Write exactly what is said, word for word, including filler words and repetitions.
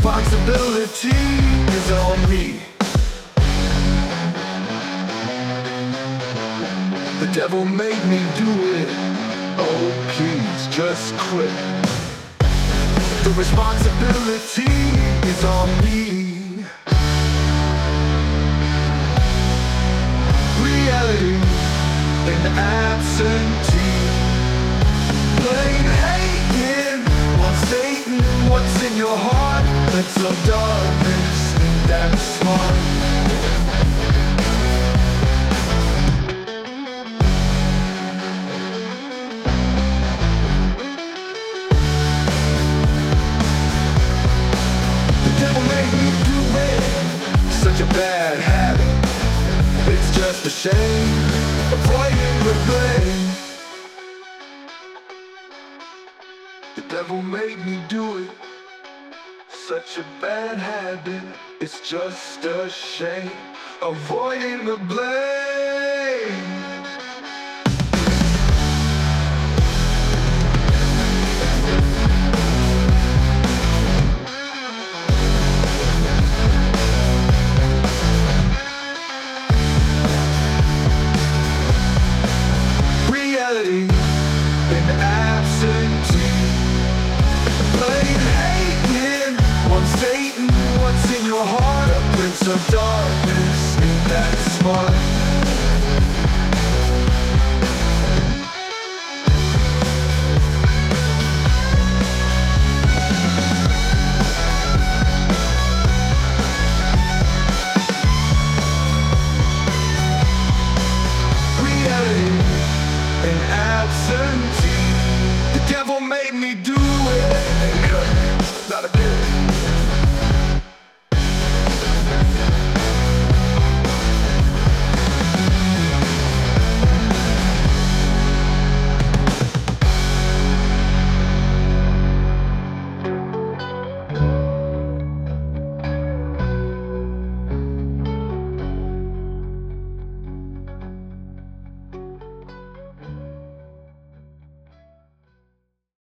responsibility is on me. The devil made me do it. Oh, please just quit. The responsibility is on me. Reality in absentee. Plain hating on Satan. What's in your heart? It's of darkness, and that's smart. Such a bad habit. It's just a shame. Avoiding the blame. The devil made me do it. Such a bad habit. It's just a shame. Avoiding the blame. In absentee. Plain hating on Satan. What's in your heart? A prince of darkness, ain't that smart? Reality in absentee. The devil made me do